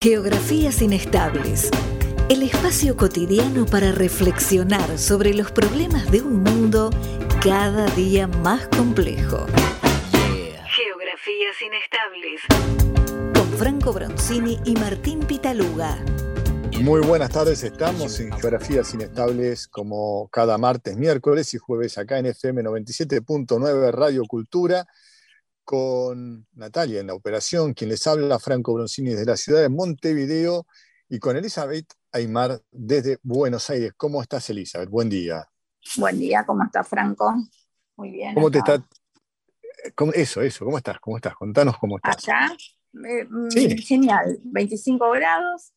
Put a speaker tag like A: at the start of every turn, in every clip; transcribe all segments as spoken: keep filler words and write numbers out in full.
A: Geografías inestables. El espacio cotidiano para reflexionar sobre los problemas de un mundo cada día más complejo. Yeah. Geografías inestables. Con Franco Bronzini y Martín Pitaluga.
B: Muy buenas tardes, estamos en Geografías Inestables como cada martes, miércoles y jueves acá en F M noventa y siete punto nueve Radio Cultura, con Natalia en la operación, quien les habla, Franco Bronzini desde la ciudad de Montevideo, y con Elizabeth Aymar desde Buenos Aires. ¿Cómo estás, Elizabeth? Buen día.
C: Buen día, ¿cómo estás, Franco? Muy bien.
B: ¿Cómo
C: acá.
B: te está? ¿Cómo, eso, eso, ¿cómo estás? ¿Cómo estás? Contanos cómo estás.
C: Acá, eh,
B: sí.
C: Genial, veinticinco grados,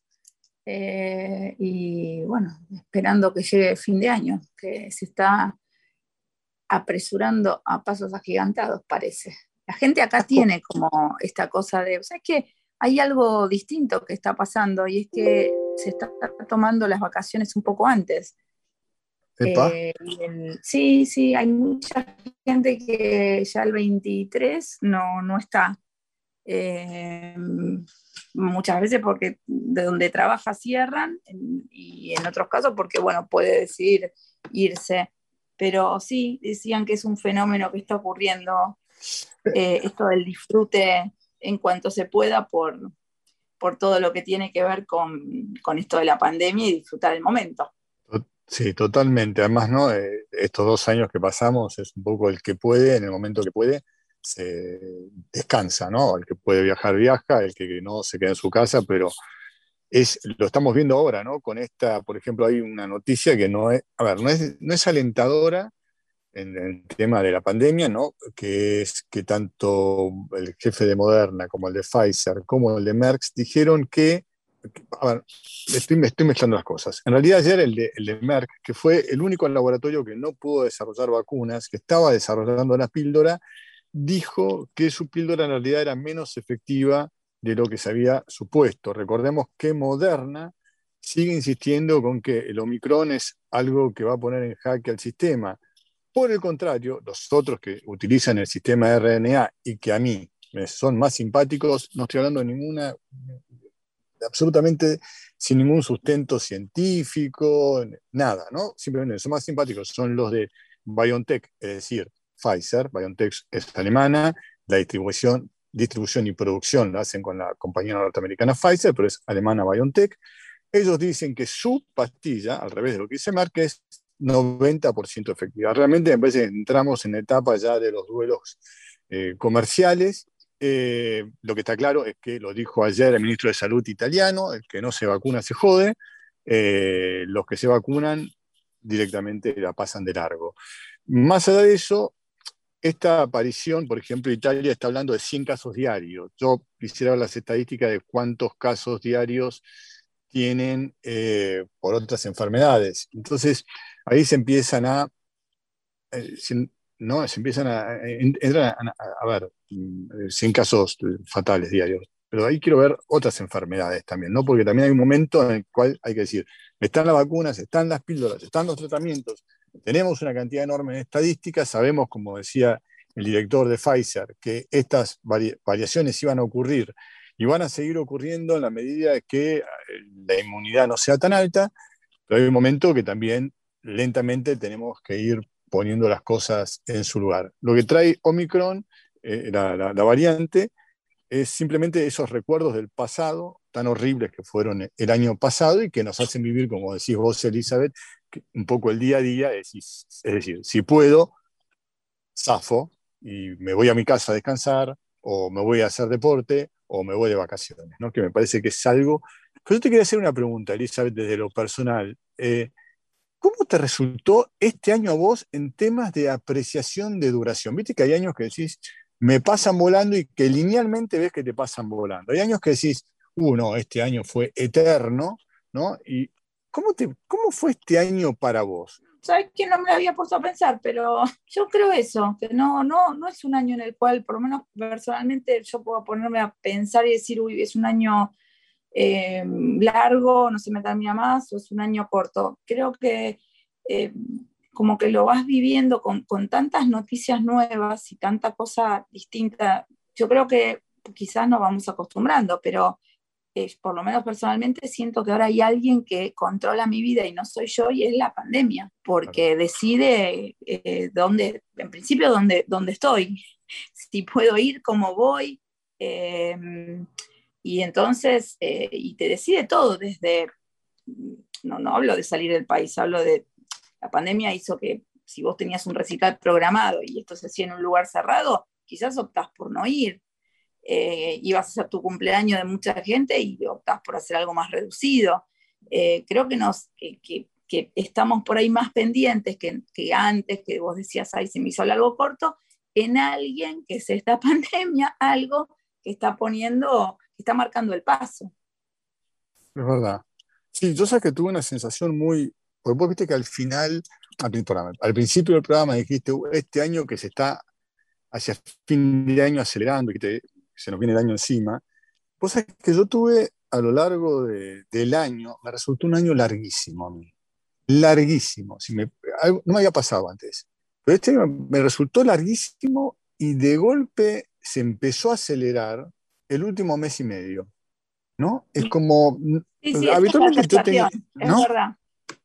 C: eh, y bueno, esperando que llegue fin de año, que se está apresurando a pasos agigantados, parece. La gente acá tiene como esta cosa de, o sea, es que hay algo distinto que está pasando y es que se está tomando las vacaciones un poco antes. Eh, y el, sí, sí, hay mucha gente que ya el veintitrés no, no está. Eh, muchas veces porque de donde trabaja cierran y en otros casos porque, bueno, puede decidir irse. Pero sí, decían que es un fenómeno que está ocurriendo. Eh, esto del disfrute en cuanto se pueda por, por todo lo que tiene que ver con, con esto de la pandemia y disfrutar el momento.
B: Sí, totalmente. Además, ¿no? Eh, estos dos años que pasamos es un poco el que puede, en el momento que puede, se descansa, ¿no? El que puede viajar, viaja, el que no se queda en su casa, pero es, lo estamos viendo ahora, ¿no? Con esta, por ejemplo, hay una noticia que no es, a ver, no es, no es alentadora en el tema de la pandemia, ¿no? Que es que tanto el jefe de Moderna como el de Pfizer como el de Merck dijeron que, a ver, estoy, me estoy mezclando las cosas. En realidad ayer el de, el de Merck, que fue el único laboratorio que no pudo desarrollar vacunas, que estaba desarrollando la píldora, dijo que su píldora en realidad era menos efectiva de lo que se había supuesto. Recordemos que Moderna sigue insistiendo con que el Omicron es algo que va a poner en jaque al sistema. Por el contrario, los otros que utilizan el sistema de R N A y que a mí me son más simpáticos, no estoy hablando de ninguna, absolutamente sin ningún sustento científico, nada, ¿no? Simplemente son más simpáticos, son los de BioNTech, es decir, Pfizer. BioNTech es alemana, la distribución, distribución y producción la hacen con la compañía norteamericana Pfizer, pero es alemana BioNTech. Ellos dicen que su pastilla, al revés de lo que dice Merck, es noventa por ciento efectiva. Realmente me parece que entramos en la etapa ya de los duelos eh, comerciales. Eh, lo que está claro es que lo dijo ayer el ministro de Salud italiano: el que no se vacuna se jode, eh, los que se vacunan directamente la pasan de largo. Más allá de eso, esta aparición, por ejemplo, Italia está hablando de cien casos diarios. Yo quisiera ver las estadísticas de cuántos casos diarios tienen eh, por otras enfermedades. Entonces, ahí se empiezan a, eh, se, ¿no? Se empiezan a, entran a, a, a ver, cien casos fatales diarios. Pero ahí quiero ver otras enfermedades también, ¿no? Porque también hay un momento en el cual hay que decir, están las vacunas, están las píldoras, están los tratamientos, tenemos una cantidad enorme de estadísticas, sabemos, como decía el director de Pfizer, que estas vari- variaciones iban a ocurrir y van a seguir ocurriendo en la medida que la inmunidad no sea tan alta, pero hay un momento que también lentamente tenemos que ir poniendo las cosas en su lugar. Lo que trae Omicron, eh, la, la, la variante, es simplemente esos recuerdos del pasado tan horribles que fueron el año pasado y que nos hacen vivir, como decís vos, Elizabeth, un poco el día a día. Es decir, es decir, si puedo, zafo y me voy a mi casa a descansar, o me voy a hacer deporte, o me voy de vacaciones, ¿no? Que me parece que es algo. Pero yo te quería hacer una pregunta, Elizabeth, desde lo personal. Eh, ¿Cómo te resultó este año a vos en temas de apreciación de duración? Viste que hay años que decís, me pasan volando, y que linealmente ves que te pasan volando. Hay años que decís, uh, no, este año fue eterno, ¿no? Y ¿cómo, te, cómo fue este año para vos?
C: Sabes que no me lo había puesto a pensar, pero yo creo eso, que no, no, no es un año en el cual, por lo menos personalmente, yo puedo ponerme a pensar y decir, uy, es un año eh, largo, no se me termina más, o es un año corto. Creo que eh, como que lo vas viviendo con, con tantas noticias nuevas y tanta cosa distinta. Yo creo que quizás nos vamos acostumbrando, pero eh, por lo menos personalmente, siento que ahora hay alguien que controla mi vida y no soy yo, y es la pandemia, porque claro, decide eh, dónde, en principio, dónde, dónde estoy, si puedo ir, cómo voy, eh, y entonces, eh, y te decide todo, desde, no, no hablo de salir del país, hablo de, la pandemia hizo que si vos tenías un recital programado y esto se hacía en un lugar cerrado, quizás optás por no ir. Eh, ibas a hacer tu cumpleaños de mucha gente y optás por hacer algo más reducido. Eh, creo que, nos, que, que, que estamos por ahí más pendientes que, que antes, que vos decías, ay, se me hizo algo corto, en alguien que es esta pandemia, algo que está poniendo, que está marcando el paso.
B: Es verdad. Sí, yo sé que tuve una sensación muy, porque vos viste que al final, al, al principio del programa dijiste, este año que se está hacia fin de año acelerando y que te, se nos viene el año encima. Vos sabés que yo tuve a lo largo de, del año, me resultó un año larguísimo a mí. Larguísimo. Si me, algo, no me había pasado antes. Pero este año me resultó larguísimo y de golpe se empezó a acelerar el último mes y medio. ¿No? Es como.
C: Sí, sí,
B: habitualmente
C: es
B: yo tenía. ¿No?
C: Es verdad.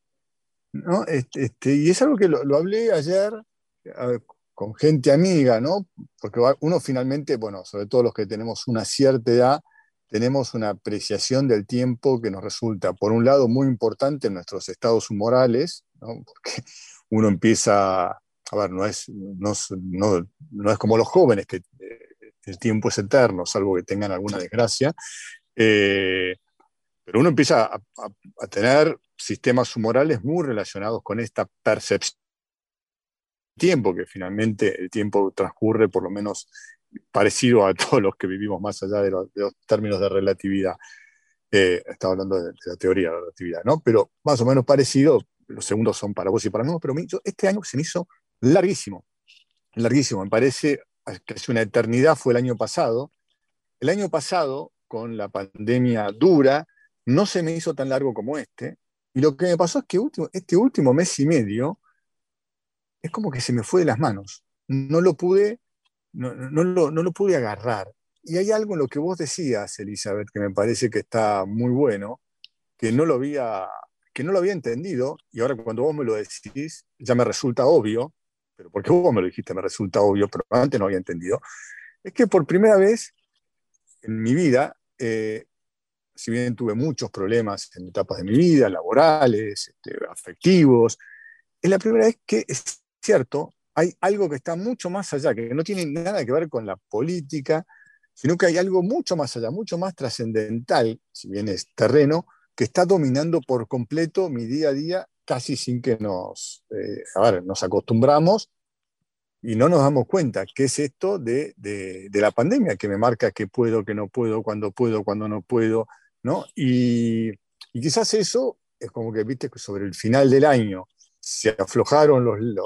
B: ¿No? Este, este, y es algo que lo, lo hablé ayer a ver, con gente amiga, ¿no? Porque uno finalmente, bueno, sobre todo los que tenemos una cierta edad, tenemos una apreciación del tiempo que nos resulta, por un lado, muy importante en nuestros estados humorales, ¿no? Porque uno empieza, a ver, no es, no, no, no es como los jóvenes, que eh, el tiempo es eterno, salvo que tengan alguna desgracia, eh, pero uno empieza a, a, a tener sistemas humorales muy relacionados con esta percepción tiempo, que finalmente el tiempo transcurre por lo menos parecido a todos los que vivimos más allá de los, de los términos de relatividad. Eh, estaba hablando de, de la teoría de la relatividad, ¿no? Pero más o menos parecido, los segundos son para vos y para mí, pero yo, este año se me hizo larguísimo, larguísimo, me parece que hace una eternidad, fue el año pasado. El año pasado, con la pandemia dura, no se me hizo tan largo como este, y lo que me pasó es que último, este último mes y medio es como que se me fue de las manos. No lo pude, no, no, lo, no lo pude agarrar. Y hay algo en lo que vos decías, Elizabeth, que me parece que está muy bueno, que no lo había, que no lo había entendido, y ahora cuando vos me lo decís, ya me resulta obvio, pero porque vos me lo dijiste, me resulta obvio, pero antes no había entendido, es que por primera vez en mi vida, eh, si bien tuve muchos problemas en etapas de mi vida, laborales, este, afectivos, es la primera vez que es cierto, hay algo que está mucho más allá, que no tiene nada que ver con la política, sino que hay algo mucho más allá, mucho más trascendental, si bien es terreno, que está dominando por completo mi día a día, casi sin que nos, eh, a ver, nos acostumbramos y no nos damos cuenta qué es esto de, de, de la pandemia, que me marca qué puedo, qué no puedo, cuándo puedo, cuándo no puedo, ¿no? Y, y quizás eso es como que, viste, que sobre el final del año se aflojaron los, los,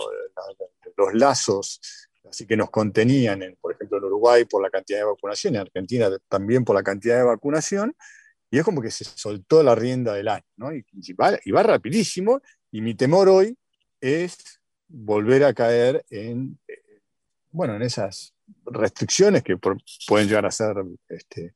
B: los lazos, así que nos contenían, en, por ejemplo, en Uruguay por la cantidad de vacunación, en Argentina también por la cantidad de vacunación, y es como que se soltó la rienda del año, ¿no? Y, y, va, y va rapidísimo, y mi temor hoy es volver a caer en, eh, bueno, en esas restricciones que por, pueden llegar a ser este,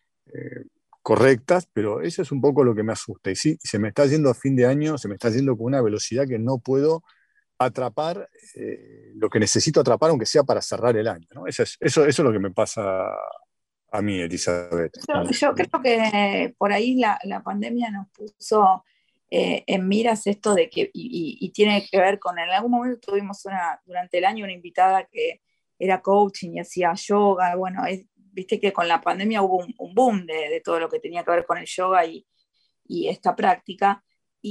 B: eh, correctas, pero eso es un poco lo que me asusta. Y sí, se me está yendo a fin de año, se me está yendo con una velocidad que no puedo atrapar eh, lo que necesito atrapar, aunque sea para cerrar el año, ¿no? Eso, es, eso, eso es lo que me pasa a mí, Elizabeth.
C: Yo, yo creo que por ahí la, la pandemia nos puso eh, en miras esto de que, y, y, y tiene que ver con, en algún momento tuvimos una, durante el año una invitada que era coaching y hacía yoga, bueno, es, viste que con la pandemia hubo un, un boom de, de todo lo que tenía que ver con el yoga y, y esta práctica,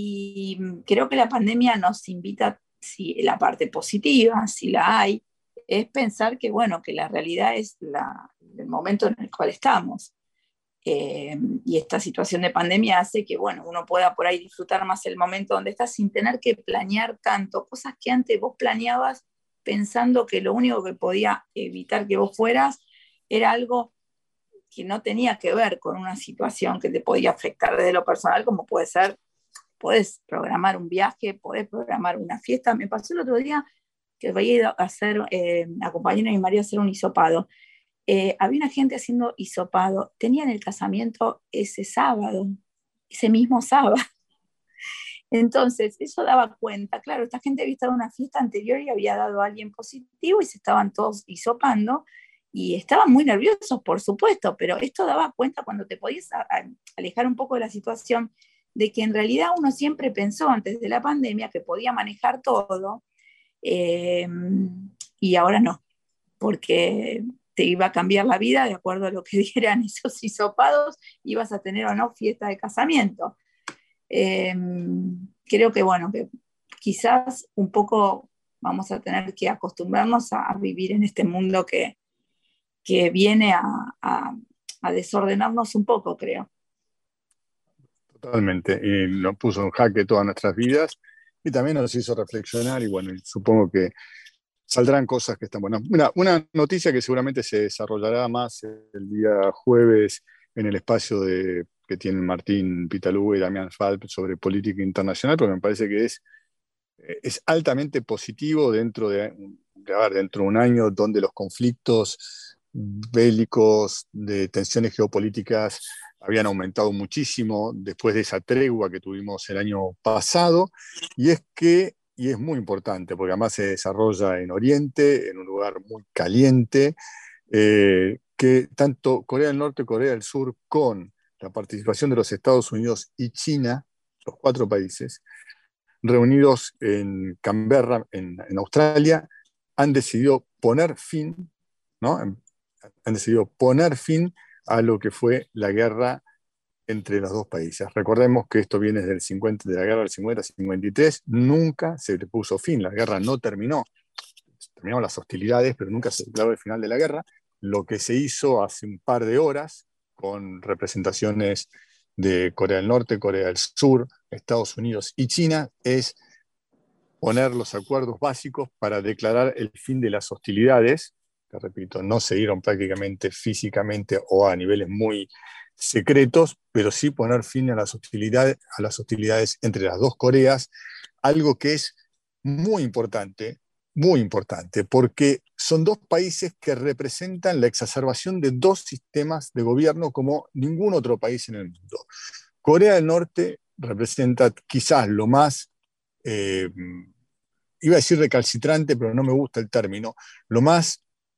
C: y creo que la pandemia nos invita, si la parte positiva, si la hay, es pensar que, bueno, que la realidad es la, el momento en el cual estamos. Eh, y esta situación de pandemia hace que, bueno, uno pueda por ahí disfrutar más el momento donde estás sin tener que planear tanto, cosas que antes vos planeabas pensando que lo único que podía evitar que vos fueras era algo que no tenía que ver con una situación que te podía afectar desde lo personal, como puede ser, podés programar un viaje, podés programar una fiesta. Me pasó el otro día que voy a ir a hacer, eh, acompañar a mi marido a hacer un hisopado. eh, había una gente haciendo hisopado, tenían el casamiento ese sábado, ese mismo sábado. Entonces, eso daba cuenta, claro, esta gente había estado en una fiesta anterior y había dado a alguien positivo y se estaban todos hisopando y estaban muy nerviosos, por supuesto, pero esto daba cuenta cuando te podías a, a, alejar un poco de la situación, de que en realidad uno siempre pensó antes de la pandemia que podía manejar todo, eh, y ahora no, porque te iba a cambiar la vida de acuerdo a lo que dieran esos hisopados, ibas a tener o no fiesta de casamiento. Eh, creo que bueno, que quizás un poco vamos a tener que acostumbrarnos a, a vivir en este mundo que, que viene a, a, a desordenarnos un poco, creo.
B: Totalmente, y nos puso en jaque todas nuestras vidas y también nos hizo reflexionar y bueno, supongo que saldrán cosas que están buenas. Una, una noticia que seguramente se desarrollará más el día jueves en el espacio de, que tienen Martín Pitalú y Damián Falp sobre política internacional, porque me parece que es, es altamente positivo dentro de, de, a ver, dentro de un año donde los conflictos bélicos, de tensiones geopolíticas habían aumentado muchísimo después de esa tregua que tuvimos el año pasado, y es que, y es muy importante, porque además se desarrolla en Oriente, en un lugar muy caliente, eh, que tanto Corea del Norte y Corea del Sur, con la participación de los Estados Unidos y China, los cuatro países, reunidos en Canberra, en, en Australia, han decidido poner fin, ¿no? han decidido poner fin a lo que fue la guerra entre los dos países. Recordemos que esto viene desde el cincuenta, de la guerra del cincuenta a cincuenta y tres, nunca se le puso fin, la guerra no terminó, terminaron las hostilidades, pero nunca se declaró el final de la guerra. Lo que se hizo hace un par de horas, con representaciones de Corea del Norte, Corea del Sur, Estados Unidos y China, es poner los acuerdos básicos para declarar el fin de las hostilidades, que repito, no se dieron prácticamente físicamente o a niveles muy secretos, pero sí poner fin a las hostilidades, a las hostilidades entre las dos Coreas, algo que es muy importante, muy importante, porque son dos países que representan la exacerbación de dos sistemas de gobierno como ningún otro país en el mundo. Corea del Norte representa quizás lo más, eh, iba a decir recalcitrante, pero no me gusta el término, lo más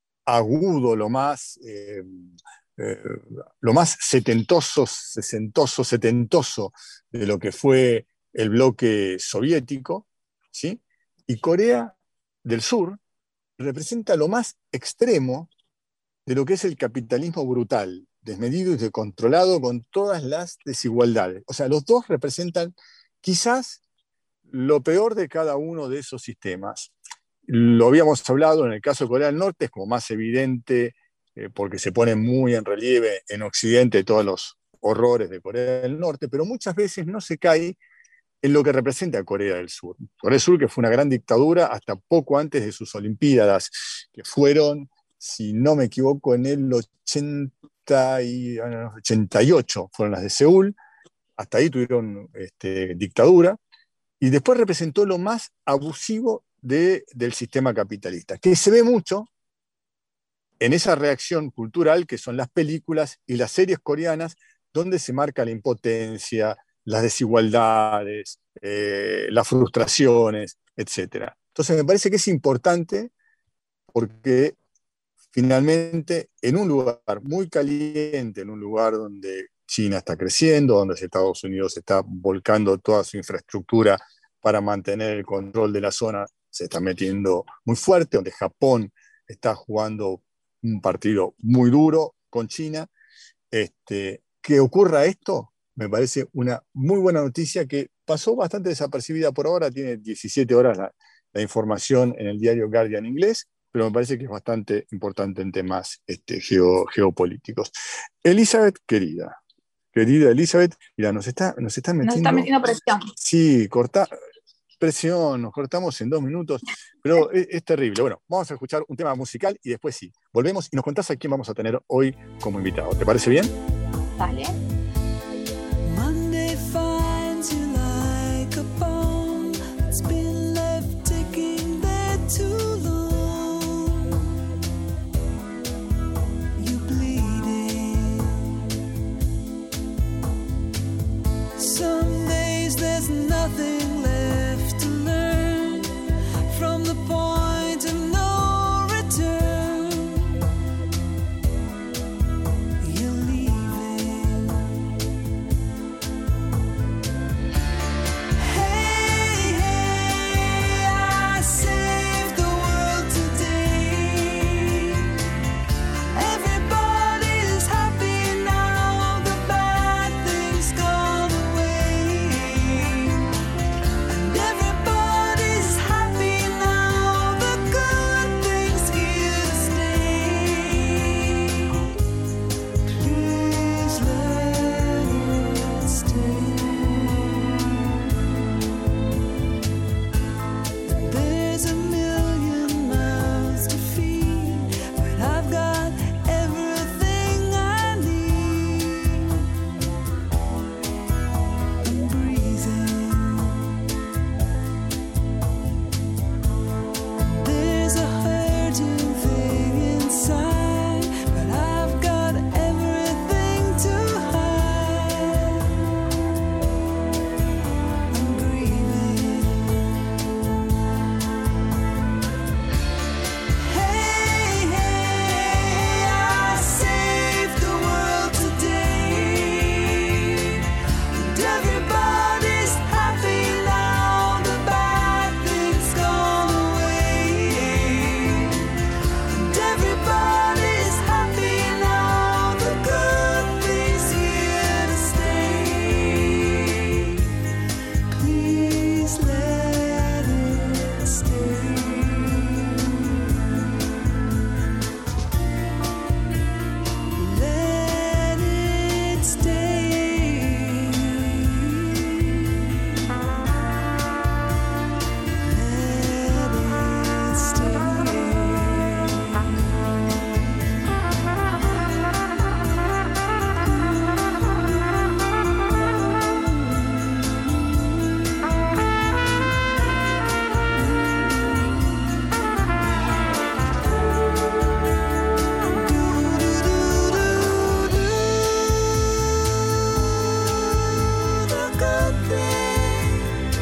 B: agudo, lo más, eh, eh, lo más setentoso, sesentoso, setentoso de lo que fue el bloque soviético, ¿sí? Y Corea del Sur representa lo más extremo de lo que es el capitalismo brutal, desmedido y descontrolado con todas las desigualdades. O sea, los dos representan quizás lo peor de cada uno de esos sistemas. Lo habíamos hablado en el caso de Corea del Norte, es como más evidente eh, porque se pone muy en relieve en Occidente todos los horrores de Corea del Norte, pero muchas veces no se cae en lo que representa a Corea del Sur. Corea del Sur, que fue una gran dictadura hasta poco antes de sus Olimpiadas, que fueron, si no me equivoco, en el ochenta y, ochenta y ocho, fueron las de Seúl, hasta ahí tuvieron este, dictadura, y después representó lo más abusivo De, del sistema capitalista, que se ve mucho en esa reacción cultural que son las películas y las series coreanas, donde se marca la impotencia, las desigualdades, eh, las frustraciones, etcétera. Entonces me parece que es importante porque finalmente en un lugar muy caliente, en un lugar donde China está creciendo, donde Estados Unidos está volcando toda su infraestructura para mantener el control de la zona, se está metiendo muy fuerte, donde Japón está jugando un partido muy duro con China. Este, que ocurra esto, me parece una muy buena noticia que pasó bastante desapercibida por ahora, tiene diecisiete horas la, la información en el diario Guardian inglés, pero me parece que es bastante importante en temas este, geo, geopolíticos. Elizabeth, querida, querida Elizabeth, mira, nos está, nos está metiendo...
C: Nos está metiendo presión.
B: Sí, corta... presión, nos cortamos en dos minutos, pero es, es terrible. Bueno, vamos a escuchar un tema musical y después sí, volvemos y nos contás a quién vamos a tener hoy como invitado. ¿Te parece bien?
C: Dale.
D: Monday finds you like a bomb that's been left ticking there too long. Some days there's nothing left to learn from the point of no return. You're leaving. Hey, hey, I saved the world today. Everybody's happy now, the bad things gone away. And everybody's happy now, the good things here to stay. Please let it stay. There's a million mouths to feed, but I've got everything I need. I'm breathing. There's a hurting thing inside, but I've got everything to hide. I'm breathing. Hey, hey, I saved the world today. And everybody's happy now, the bad things gone away. And everybody's happy now, the good things here to stay. Please let it stay. Let it stay. Let it The good thing.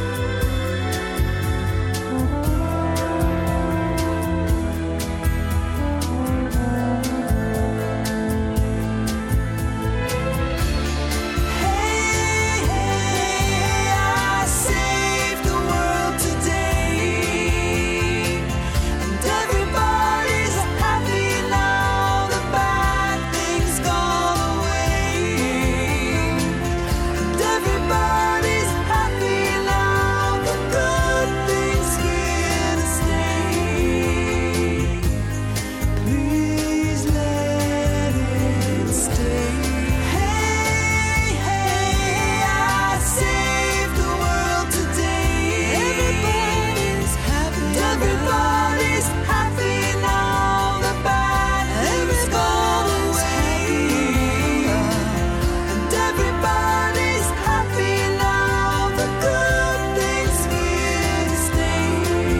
D: Hey, hey, I saved the world today. And everybody's happy now, the bad things gone away. And everybody's happy now, the good things here to stay. Please let it stay. Hey, hey, I saved the world today. Everybody's happy. Everybody's happy now, the bad things gone away. And everybody's happy now, the good things here to stay.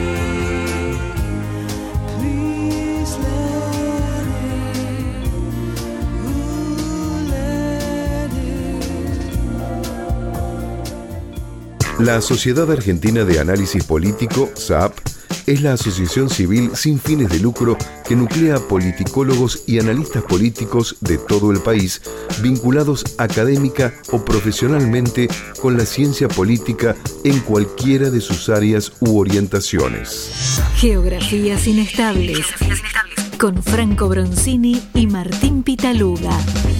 D: Please let it, ooh, let it.
E: La Sociedad Argentina de Análisis Político, S A P, es la asociación civil sin fines de lucro que nuclea politicólogos y analistas políticos de todo el país, vinculados académica o profesionalmente con la ciencia política en cualquiera de sus áreas u orientaciones.
A: Geografías inestables. Con Franco Bronzini y Martín Pitaluga.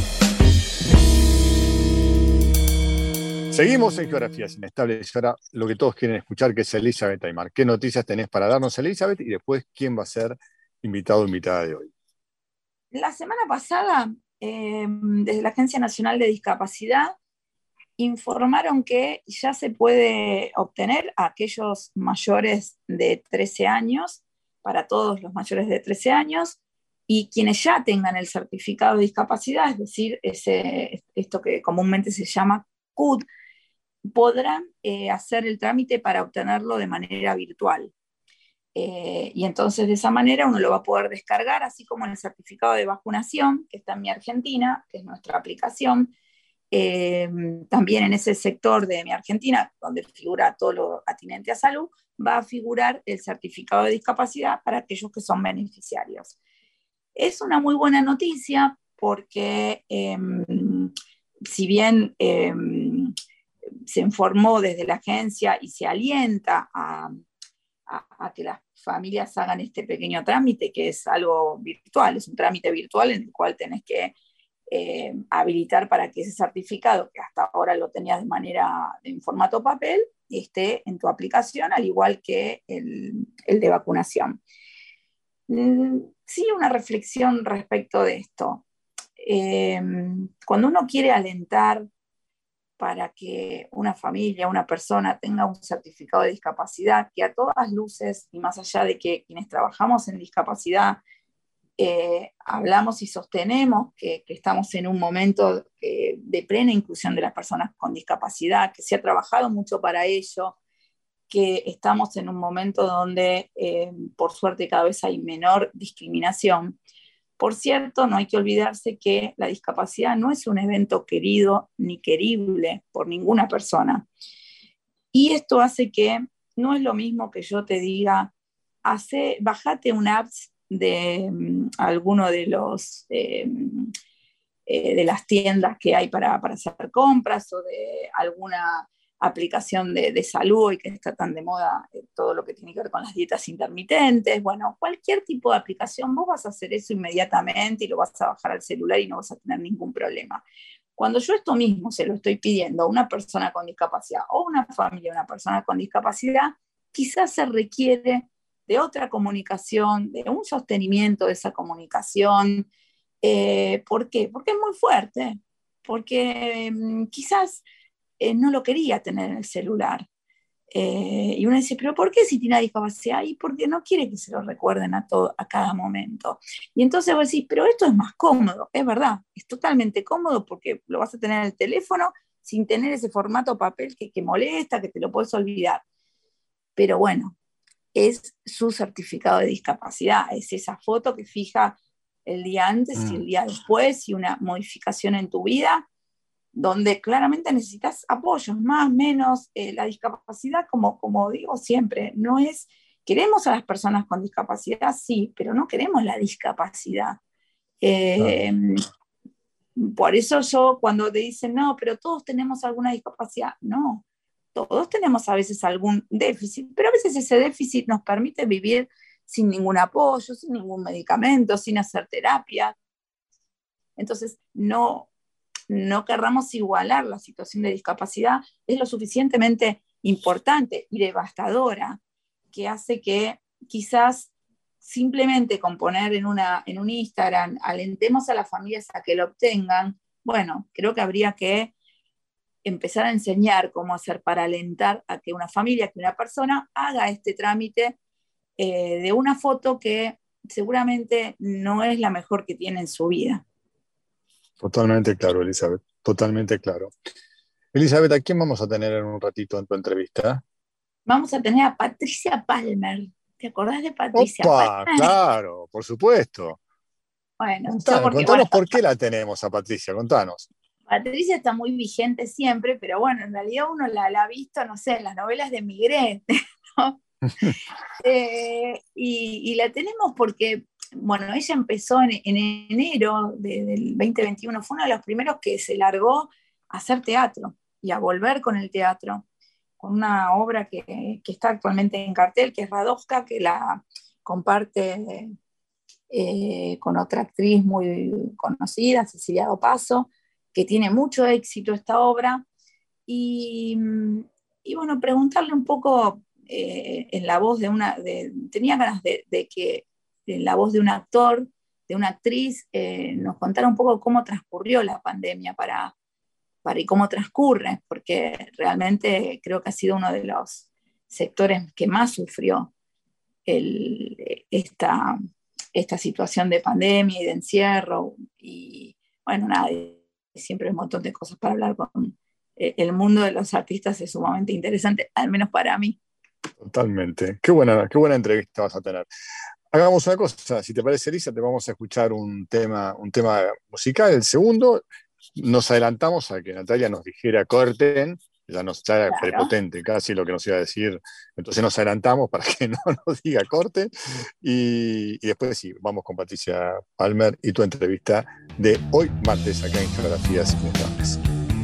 B: Seguimos en Geografías Inestables. Ahora lo que todos quieren escuchar, que es Elizabeth Aymar. ¿Qué noticias tenés para darnos, Elizabeth? Y después, ¿quién va a ser invitado o invitada de hoy?
C: La semana pasada, eh, desde la Agencia Nacional de Discapacidad, informaron que ya se puede obtener a aquellos mayores de trece años, para todos los mayores de trece años, y quienes ya tengan el certificado de discapacidad, es decir, ese, esto que comúnmente se llama C U D, podrán eh, hacer el trámite para obtenerlo de manera virtual. Eh, y entonces de esa manera uno lo va a poder descargar, así como el certificado de vacunación, que está en Mi Argentina, que es nuestra aplicación, Eh, también en ese sector de Mi Argentina, donde figura todo lo atinente a salud, va a figurar el certificado de discapacidad para aquellos que son beneficiarios. Es una muy buena noticia porque eh, si bien eh, se informó desde la agencia y se alienta a, a, a que las familias hagan este pequeño trámite, que es algo virtual, es un trámite virtual en el cual tenés que eh, habilitar para que ese certificado, que hasta ahora lo tenías de manera en formato papel, esté en tu aplicación, al igual que el, el de vacunación. Sí, una reflexión respecto de esto. Eh, cuando uno quiere alentar para que una familia, una persona tenga un certificado de discapacidad, que a todas luces, y más allá de que quienes trabajamos en discapacidad, eh, hablamos y sostenemos que, que estamos en un momento eh, de plena inclusión de las personas con discapacidad, que se ha trabajado mucho para ello, que estamos en un momento donde, eh, por suerte, cada vez hay menor discriminación. Por cierto, no hay que olvidarse que la discapacidad no es un evento querido ni querible por ninguna persona. Y esto hace que no es lo mismo que yo te diga, hace, bájate una app de um, alguno de los eh, eh, de las tiendas que hay para, para hacer compras, o de alguna aplicación de, de salud y que está tan de moda eh, todo lo que tiene que ver con las dietas intermitentes. Bueno, cualquier tipo de aplicación, vos vas a hacer eso inmediatamente y lo vas a bajar al celular y no vas a tener ningún problema. Cuando yo esto mismo se lo estoy pidiendo a una persona con discapacidad o una familia de una persona con discapacidad, quizás se requiere de otra comunicación, de un sostenimiento de esa comunicación. Eh, ¿Por qué? Porque es muy fuerte, porque eh, quizás eh, no lo quería tener en el celular. Eh, y uno dice, ¿pero por qué si tiene discapacidad? Y porque no quiere que se lo recuerden a, todo, a cada momento. Y entonces vos decís, pero esto es más cómodo. Es verdad, es totalmente cómodo porque lo vas a tener en el teléfono sin tener ese formato papel que, que molesta, que te lo puedes olvidar. Pero bueno, es su certificado de discapacidad, es esa foto que fija el día antes mm. y el día después y una modificación en tu vida, donde claramente necesitas apoyos, más o menos. Eh, la discapacidad, como, como digo siempre, no es, queremos a las personas con discapacidad, sí, pero no queremos la discapacidad. Eh, no. Por eso yo, cuando te dicen, no, pero todos tenemos alguna discapacidad, no, todos tenemos a veces algún déficit, pero a veces ese déficit nos permite vivir sin ningún apoyo, sin ningún medicamento, sin hacer terapia. Entonces, no... no querramos igualar la situación de discapacidad, es lo suficientemente importante y devastadora que hace que quizás simplemente con poner en, una, en un Instagram, alentemos a las familias a que lo obtengan. Bueno, creo que habría que empezar a enseñar cómo hacer para alentar a que una familia, que una persona haga este trámite eh, de una foto que seguramente no es la mejor que tiene en su vida.
B: Totalmente claro, Elizabeth, totalmente claro. Elizabeth, ¿a quién vamos a tener en un ratito en tu entrevista?
C: Vamos a tener a Patricia Palmer. ¿Te acordás de Patricia
B: Opa,
C: Palmer?
B: Claro, por supuesto.
C: Bueno,
B: contanos,
C: porque,
B: contanos
C: bueno,
B: por qué la tenemos a Patricia, contanos.
C: Patricia está muy vigente siempre, pero bueno, en realidad uno la, la ha visto, no sé, en las novelas de Migré, ¿no? eh, y, y la tenemos porque, bueno, ella empezó en, en enero de, del veinte veintiuno, fue uno de los primeros que se largó a hacer teatro y a volver con el teatro, con una obra que, que está actualmente en cartel, que es Radovska, que la comparte eh, con otra actriz muy conocida, Cecilia Dopazo, que tiene mucho éxito esta obra. Y, y bueno, preguntarle un poco eh, en la voz de una, de, tenía ganas de, de que en la voz de un actor, de una actriz, eh, nos contara un poco cómo transcurrió la pandemia para, para, y cómo transcurre, porque realmente creo que ha sido uno de los sectores que más sufrió el, esta, esta situación de pandemia y de encierro. Y bueno, nada, siempre hay un montón de cosas para hablar con el mundo de los artistas, es sumamente interesante, al menos para mí.
B: Totalmente. Qué buena, qué buena entrevista vas a tener. Hagamos una cosa, si te parece, Elisa, te vamos a escuchar un tema, un tema musical, el segundo, nos adelantamos a que Natalia nos dijera corten, ya nos está
C: Claro.
B: prepotente casi lo que nos iba a decir, entonces nos adelantamos para que no nos diga corte, y, y después sí, vamos con Patricia Palmer y tu entrevista de hoy martes acá en Geografías Inestables.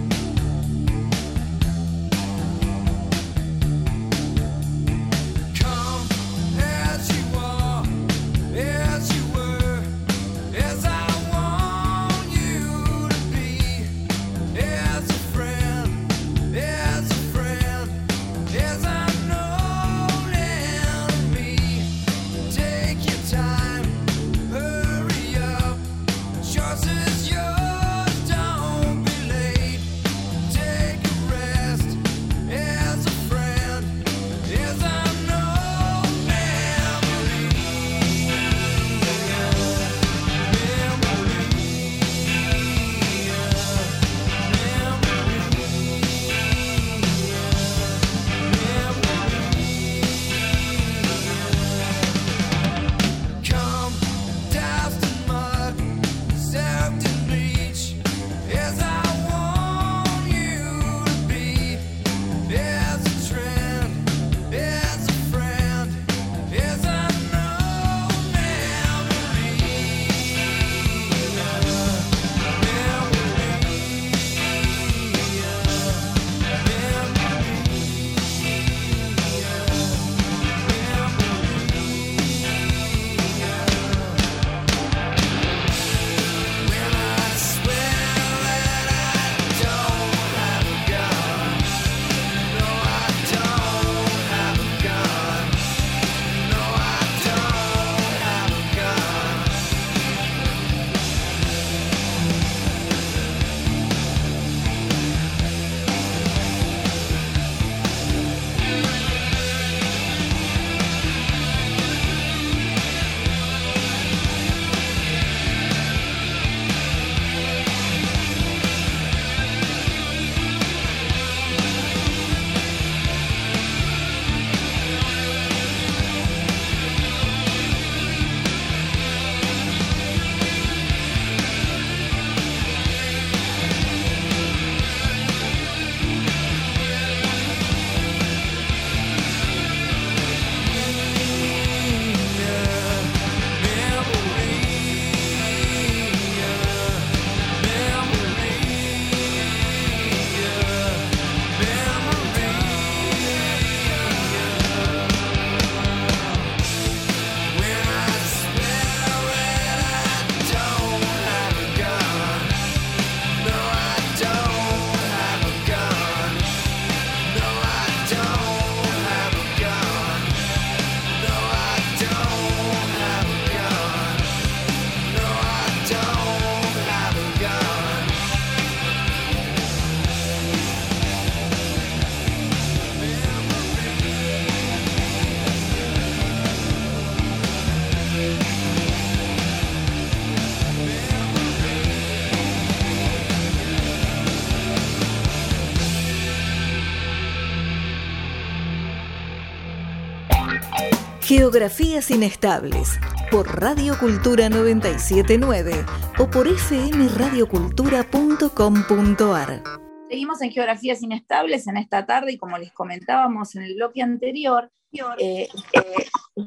A: Geografías Inestables, por Radio Cultura noventa y siete punto nueve o por f m radio cultura punto com punto a r.
C: Seguimos en Geografías Inestables en esta tarde y como les comentábamos en el bloque anterior, eh, eh,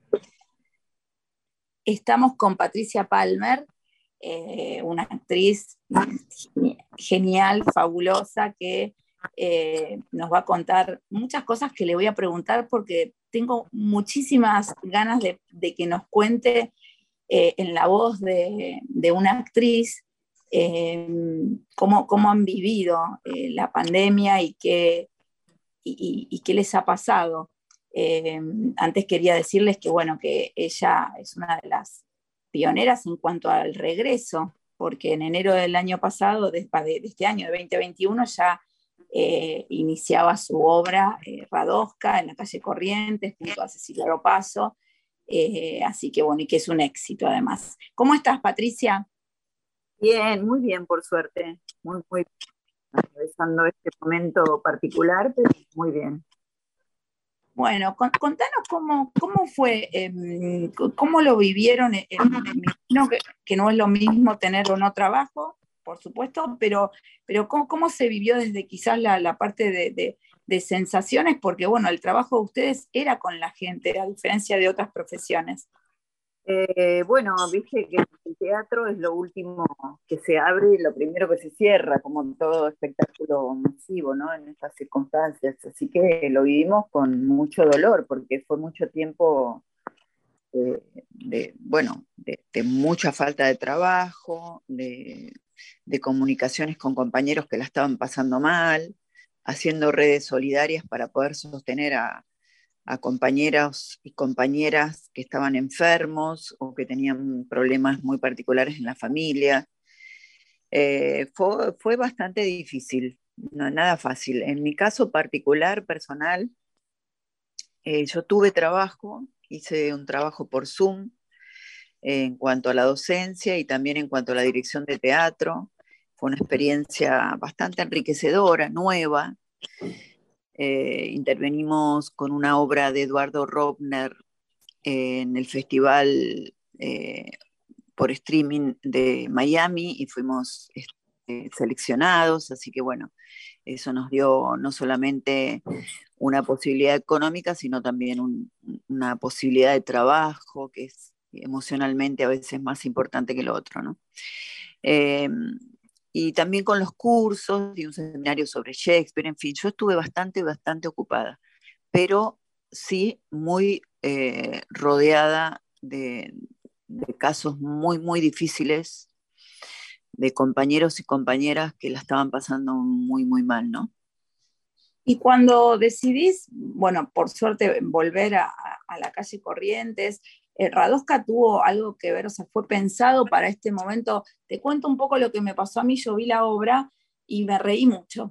C: estamos con Patricia Palmer, eh, una actriz genial, fabulosa, que eh, nos va a contar muchas cosas que le voy a preguntar porque tengo muchísimas ganas de, de que nos cuente eh, en la voz de, de una actriz eh, cómo, cómo han vivido eh, la pandemia y qué, y, y, y qué les ha pasado. Eh, antes quería decirles que, bueno, que ella es una de las pioneras en cuanto al regreso, porque en enero del año pasado, de, de este año, de veinte veintiuno, ya eh, iniciaba su obra eh, Radosca en la calle Corrientes, junto a Cecilia Ropazo, eh, así que bueno, y que es un éxito además. ¿Cómo estás, Patricia?
F: Bien, muy bien, por suerte, muy, muy atravesando este momento particular, pero muy bien.
C: Bueno, con, contanos cómo, cómo fue, eh, cómo lo vivieron, eh, me imagino que, que no es lo mismo tener o no trabajo, por supuesto, pero, pero ¿cómo, cómo se vivió desde quizás la, la parte de, de, de sensaciones? Porque bueno, el trabajo de ustedes era con la gente, a diferencia de otras profesiones.
F: Eh, bueno, viste que el teatro es lo último que se abre y lo primero que se cierra, como todo espectáculo masivo, ¿no? En estas circunstancias. Así que lo vivimos con mucho dolor, porque fue mucho tiempo de, de, bueno, de, de mucha falta de trabajo, de, de comunicaciones con compañeros que la estaban pasando mal, haciendo redes solidarias para poder sostener a a compañeros y compañeras que estaban enfermos o que tenían problemas muy particulares en la familia. Eh, fue, fue bastante difícil, no, nada fácil. En mi caso particular, personal, eh, yo tuve trabajo, hice un trabajo por Zoom eh, en cuanto a la docencia y también en cuanto a la dirección de teatro. Fue una experiencia bastante enriquecedora, nueva. Eh, intervenimos con una obra de Eduardo Robner eh, en el festival eh, por streaming de Miami y fuimos este, seleccionados, así que bueno, eso nos dio no solamente una posibilidad económica, sino también un, una posibilidad de trabajo que es emocionalmente a veces más importante que lo otro, ¿no? Eh, y también con los cursos y un seminario sobre Shakespeare, en fin, yo estuve bastante, bastante ocupada, pero sí muy eh, rodeada de, de casos muy, muy difíciles, de compañeros y compañeras que la estaban pasando muy, muy mal, ¿no?
C: Y cuando decidís, bueno, por suerte, volver a, a la calle Corrientes, eh, Radosca tuvo algo que ver, o sea, fue pensado para este momento. Te cuento un poco lo que me pasó a mí, yo vi la obra y me reí mucho.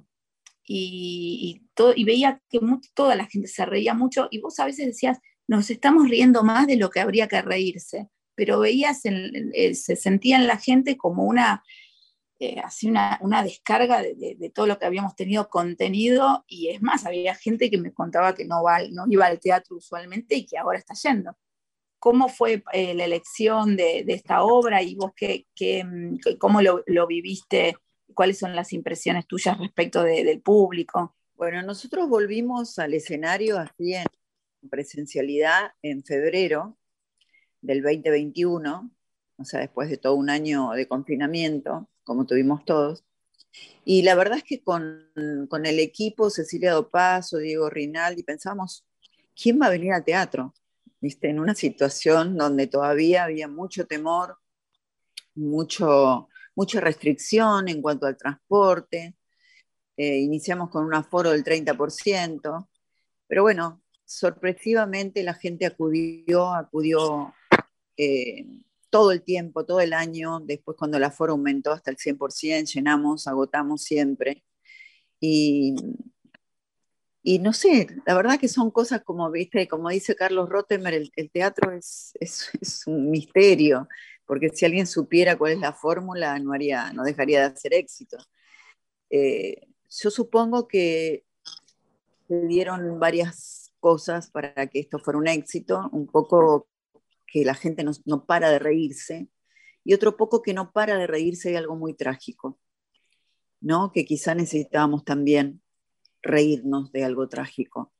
C: Y, y, todo, y veía que mucho, toda la gente se reía mucho, y vos a veces decías, nos estamos riendo más de lo que habría que reírse, pero veías, en, en, se sentía en la gente como una... Eh, así una, una descarga de, de, de, todo lo que habíamos tenido contenido, y es más, había gente que me contaba que no, va, no iba al teatro usualmente y que ahora está yendo. ¿Cómo fue eh, la elección de, de esta obra y vos qué, qué, cómo lo, lo viviste? ¿Cuáles son las impresiones tuyas respecto de, del público?
F: Bueno, nosotros volvimos al escenario así en presencialidad en febrero del veinte veintiuno, o sea, después de todo un año de confinamiento, como tuvimos todos. Y la verdad es que con, con el equipo, Cecilia Dopazo, Diego Rinaldi, pensamos, ¿quién va a venir al teatro? ¿Viste? En una situación donde todavía había mucho temor, mucho, mucha restricción en cuanto al transporte. Eh, iniciamos con un aforo del treinta por ciento, pero bueno, sorpresivamente la gente acudió, acudió eh, todo el tiempo, todo el año. Después cuando el aforo aumentó hasta el cien por ciento, llenamos, agotamos siempre. Y, y no sé, la verdad que son cosas como, viste, como dice Carlos Rottemer, el, el teatro es, es, es un misterio, porque si alguien supiera cuál es la fórmula, no, haría, no dejaría de hacer éxito. Eh, yo supongo que se dieron varias cosas para que esto fuera un éxito, un poco que la gente no, no para de reírse, y otro poco que no para de reírse de algo muy trágico, ¿no? Que quizá necesitábamos también reírnos de algo trágico.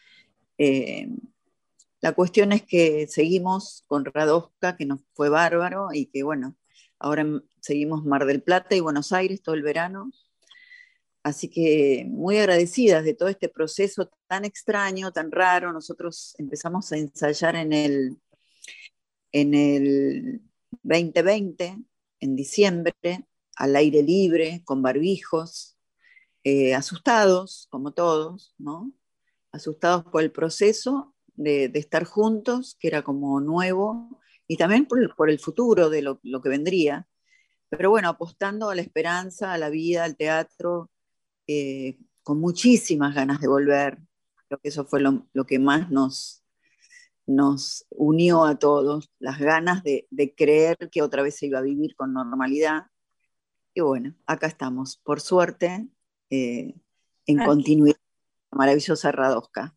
F: Eh, la cuestión es que seguimos con Radosca, que nos fue bárbaro, y que bueno, ahora seguimos Mar del Plata y Buenos Aires todo el verano. Así que muy agradecidas de todo este proceso tan extraño, tan raro. Nosotros empezamos a ensayar en el, en el veinte veinte, en diciembre, al aire libre, con barbijos, eh, asustados, como todos, ¿no? Asustados por el proceso de, de estar juntos, que era como nuevo, y también por el, por el futuro de lo, lo que vendría. Pero bueno, apostando a la esperanza, a la vida, al teatro, eh, con muchísimas ganas de volver. Creo que eso fue lo, lo que más nos, nos unió a todos, las ganas de, de creer que otra vez se iba a vivir con normalidad. Y bueno, acá estamos, por suerte, eh, en continuidad con la maravillosa Radosca.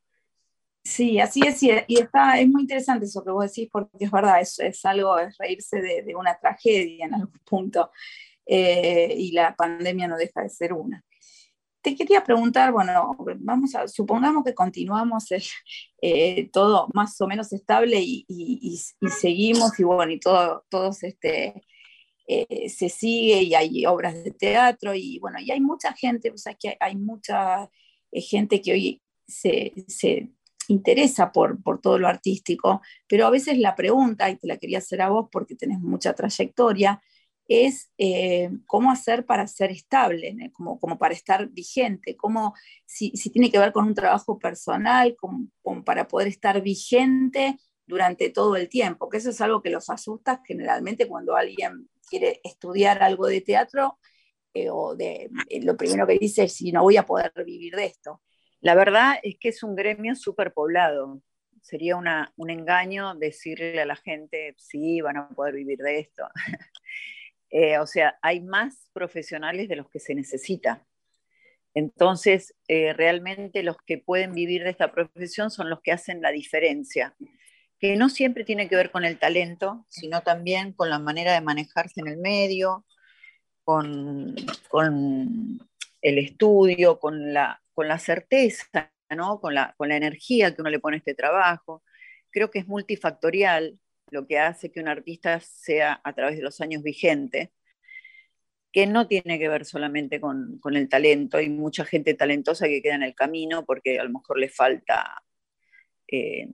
C: Sí, así es, y está, es muy interesante eso que vos decís, porque es verdad, es, es algo, es reírse de, de una tragedia en algún punto. eh, y la pandemia no deja de ser una. Te quería preguntar, bueno, vamos a, supongamos que continuamos eh, eh, todo más o menos estable y, y, y, y seguimos y bueno, y todo, todos este, eh, se sigue y hay obras de teatro y bueno, y hay mucha gente, o sea, que hay, hay mucha eh, gente que hoy se, se interesa por, por todo lo artístico, pero a veces la pregunta, y te la quería hacer a vos porque tenés mucha trayectoria, es eh, cómo hacer para ser estable, ¿no? como, como para estar vigente, cómo, si, si tiene que ver con un trabajo personal, como, como para poder estar vigente durante todo el tiempo, que eso es algo que los asusta generalmente cuando alguien quiere estudiar algo de teatro, eh, o de, eh, lo primero que dice es si no voy a poder vivir de esto.
F: La verdad es que es un gremio súper poblado. Sería una, un engaño decirle a la gente, sí, van a poder vivir de esto. Eh, o sea, hay más profesionales de los que se necesita. Entonces, eh, realmente los que pueden vivir de esta profesión son los que hacen la diferencia, que no siempre tiene que ver con el talento, sino también con la manera de manejarse en el medio, con, con el estudio, con la, con la certeza, ¿no? con, la, con la energía que uno le pone a este trabajo. Creo que es multifactorial lo que hace que un artista sea a través de los años vigente, que no tiene que ver solamente con, con el talento. Hay mucha gente talentosa que queda en el camino porque a lo mejor le falta, eh,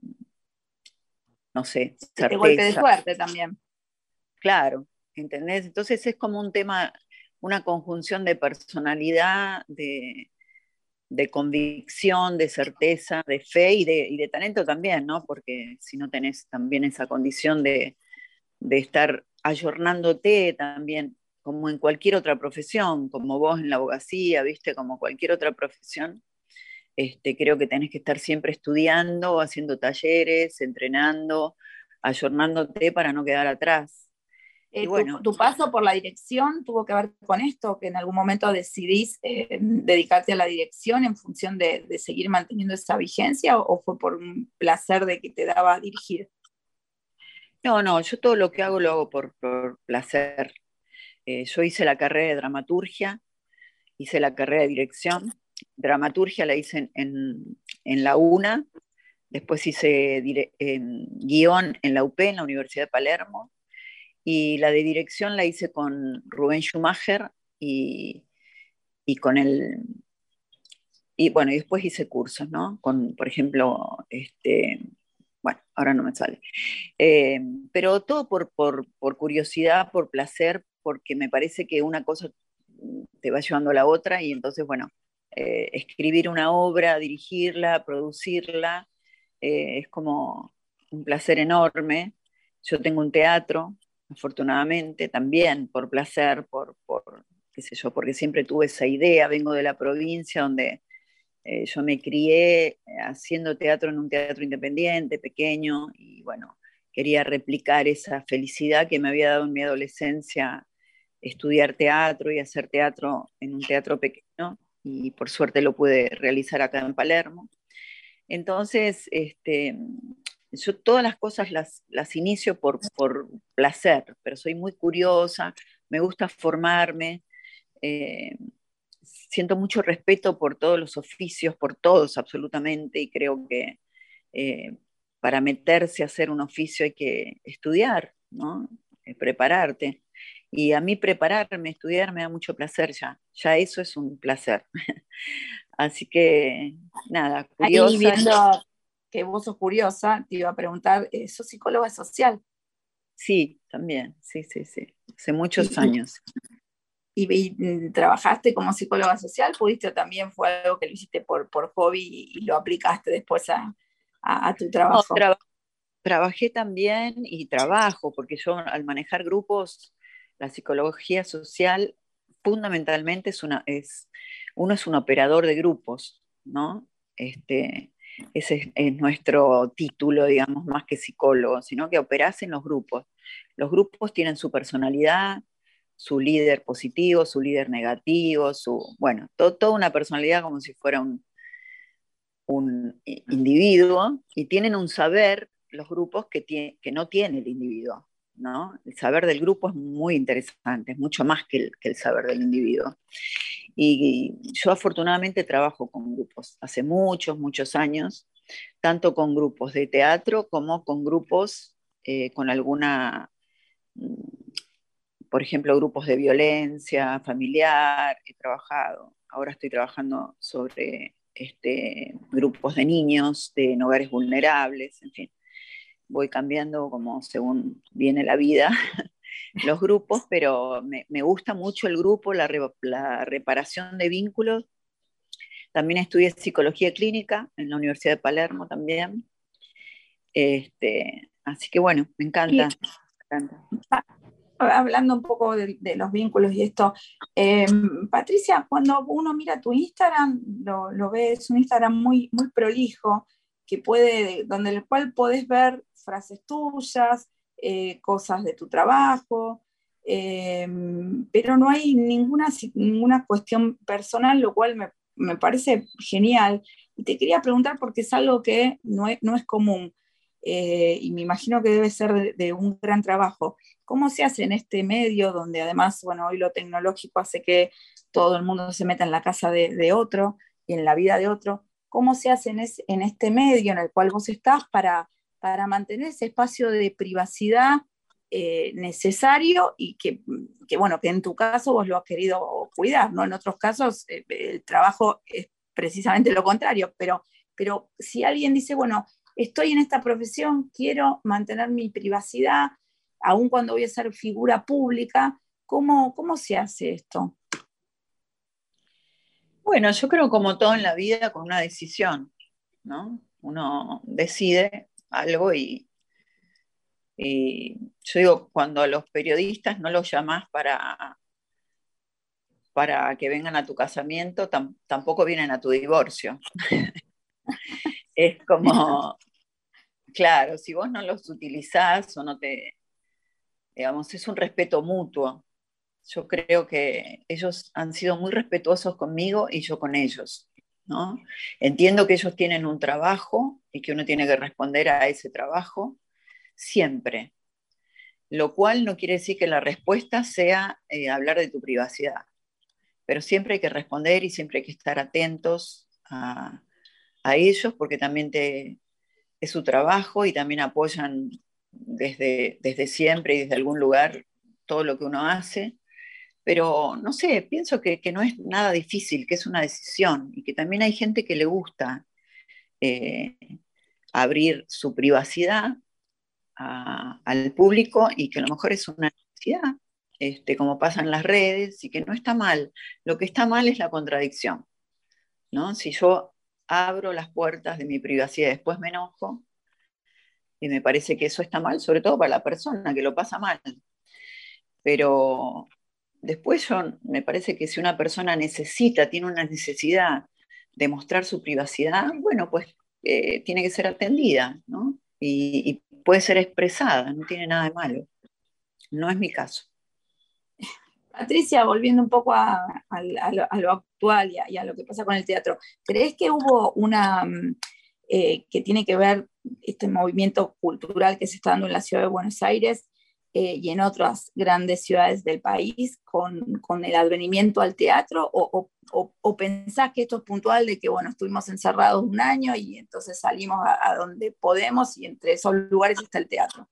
F: no sé,
C: Este golpe de
F: certeza.
C: suerte también.
F: Claro, ¿entendés? Entonces es como un tema, una conjunción de personalidad, de, de convicción, de certeza, de fe y de, y de talento también, ¿no? Porque si no tenés también esa condición de, de estar ayornándote también, como en cualquier otra profesión, como vos en la abogacía, ¿viste? Como cualquier otra profesión, este, creo que tenés que estar siempre estudiando, haciendo talleres, entrenando, ayornándote para no quedar atrás. Y
C: Eh, tu,
F: bueno,
C: tu paso por la dirección tuvo que ver con esto, que en algún momento decidís eh, dedicarte a la dirección en función de, de seguir manteniendo esa vigencia, o, o fue por un placer de que te daba dirigir?
F: no, no, yo todo lo que hago lo hago por, por placer. Eh, yo hice la carrera de dramaturgia, hice la carrera de dirección. Dramaturgia la hice en, en, en la UNA, después hice dire, en, guión en la U P, en la Universidad de Palermo, y la de dirección la hice con Rubén Schumacher y, y con el... Y bueno, y después hice cursos, ¿no? Con, por ejemplo, este, bueno, ahora no me sale. Eh, pero todo por, por, por curiosidad, por placer, porque me parece que una cosa te va llevando a la otra y entonces, bueno, eh, escribir una obra, dirigirla, producirla, eh, es como un placer enorme. Yo tengo un teatro, afortunadamente, también por placer, por, por qué sé yo, porque siempre tuve esa idea, vengo de la provincia donde eh, yo me crié haciendo teatro en un teatro independiente, pequeño, y bueno, quería replicar esa felicidad que me había dado en mi adolescencia estudiar teatro y hacer teatro en un teatro pequeño, y por suerte lo pude realizar acá en Palermo. Entonces, este, yo todas las cosas las, las inicio por, por placer, pero soy muy curiosa, me gusta formarme, eh, siento mucho respeto por todos los oficios, por todos absolutamente, y creo que eh, para meterse a hacer un oficio hay que estudiar, ¿no? Eh, prepararte. Y a mí prepararme, estudiar me da mucho placer ya, ya eso es un placer. Así que, nada, curiosa.
C: Ahí viendo que vos sos curiosa, te iba a preguntar, eh, ¿sos psicóloga social?
F: Sí, también, sí, sí, sí, hace muchos
C: Y,
F: años.
C: y, y trabajaste como psicóloga social, ¿pudiste, también fue algo que lo hiciste por, por hobby y, y lo aplicaste después a, a, a tu
F: No,
C: trabajo?
F: traba- trabajé también y trabajo, porque yo al manejar grupos, la psicología social fundamentalmente es una, es, uno es un operador de grupos, ¿no? Este, ese es, es nuestro título, digamos, más que psicólogo, sino que operás en los grupos. Los grupos tienen su personalidad, su líder positivo, su líder negativo, su, bueno, to- toda una personalidad como si fuera un, un individuo, y tienen un saber los grupos que, tiene, que no tiene el individuo. ¿no? El saber del grupo es muy interesante, es mucho más que el, que el saber del individuo. Y, y yo afortunadamente trabajo con grupos hace muchos, muchos años, tanto con grupos de teatro como con grupos eh, con alguna, por ejemplo, grupos de violencia familiar, he trabajado. Ahora estoy trabajando sobre este, grupos de niños, de en hogares vulnerables, en fin. Voy cambiando como según viene la vida los grupos, pero me, me gusta mucho el grupo, la, re, la reparación de vínculos. También estudié psicología clínica en la Universidad de Palermo también. Este, así que bueno, me encanta.
C: Y,
F: me encanta.
C: Hablando un poco de, de los vínculos y esto, eh, Patricia, cuando uno mira tu Instagram, lo, lo ves, es un Instagram muy, muy prolijo, que puede, donde el cual podés ver frases tuyas, eh, cosas de tu trabajo, eh, pero no hay ninguna, ninguna cuestión personal, lo cual me, me parece genial. Y te quería preguntar porque es algo que no es, no es común, eh, y me imagino que debe ser de, de un gran trabajo. ¿Cómo se hace en este medio donde además, bueno, hoy lo tecnológico hace que todo el mundo se meta en la casa de, de otro y en la vida de otro? ¿Cómo se hace en, es, en este medio en el cual vos estás para, para mantener ese espacio de privacidad eh, necesario y que, que, bueno, que en tu caso vos lo has querido cuidar, ¿no? En otros casos eh, el trabajo es precisamente lo contrario, pero, pero si alguien dice, bueno, estoy en esta profesión, quiero mantener mi privacidad, aun cuando voy a ser figura pública, ¿cómo, cómo se hace esto?
F: Bueno, yo creo como todo en la vida con una decisión, ¿no? Uno decide algo y, y yo digo, cuando a los periodistas no los llamás para, para que vengan a tu casamiento, tam, tampoco vienen a tu divorcio. Es como, claro, si vos no los utilizás o no te, digamos, es un respeto mutuo. Yo creo que ellos han sido muy respetuosos conmigo y yo con ellos, ¿no? Entiendo que ellos tienen un trabajo y que uno tiene que responder a ese trabajo siempre, lo cual no quiere decir que la respuesta sea eh, hablar de tu privacidad, pero siempre hay que responder y siempre hay que estar atentos a, a ellos porque también te, es su trabajo y también apoyan desde, desde siempre y desde algún lugar todo lo que uno hace. Pero no sé, pienso que, que no es nada difícil, que es una decisión y que también hay gente que le gusta eh, abrir su privacidad a, al público y que a lo mejor es una necesidad, este, como pasa en las redes, y que no está mal. Lo que está mal es la contradicción, ¿no? Si yo abro las puertas de mi privacidad y después me enojo, y me parece que eso está mal, sobre todo para la persona que lo pasa mal. Pero después yo, me parece que si una persona necesita, tiene una necesidad de mostrar su privacidad, bueno, pues eh, tiene que ser atendida, ¿no? Y, y puede ser expresada, no tiene nada de malo. No es mi caso.
C: Patricia, volviendo un poco a, a, a, lo, a lo actual y a, y a lo que pasa con el teatro, ¿crees que hubo una, eh, que tiene que ver este movimiento cultural que se está dando en la ciudad de Buenos Aires eh, y en otras grandes ciudades del país con, con el advenimiento al teatro? O, o, o pensás que esto es puntual de que, bueno, estuvimos encerrados un año y entonces salimos a, a donde podemos y entre esos lugares está el teatro?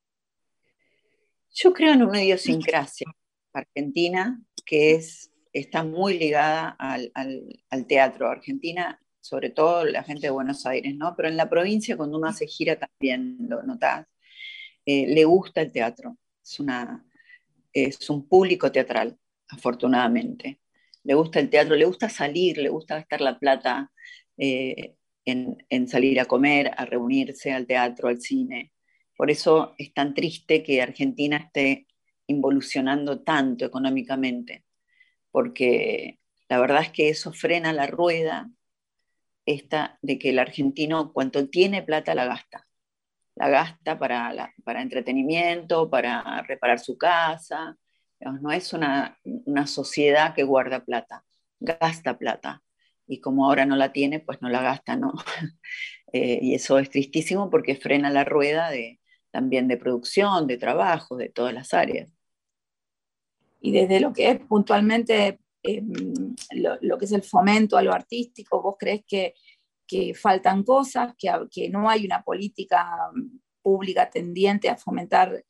F: Yo creo en una idiosincrasia argentina que es, está muy ligada al, al, al teatro. Argentina, sobre todo la gente de Buenos Aires, ¿no? Pero en la provincia, cuando uno hace gira también lo notás, eh, le gusta el teatro. Es, una, es un público teatral, afortunadamente. Le gusta el teatro, le gusta salir, le gusta gastar la plata eh, en, en salir a comer, a reunirse, al teatro, al cine. Por eso es tan triste que Argentina esté involucionando tanto económicamente, porque la verdad es que eso frena la rueda esta de que el argentino cuanto tiene plata la gasta. La gasta para, la, para entretenimiento, para reparar su casa. No es una, una sociedad que guarda plata, gasta plata. Y como ahora no la tiene, pues no la gasta, ¿no? eh, y eso es tristísimo porque frena la rueda de, también de producción, de trabajo, de todas las áreas.
C: Y desde lo que es puntualmente eh, lo, lo que es el fomento a lo artístico, ¿vos crees que, que faltan cosas, que, que no hay una política pública tendiente a fomentar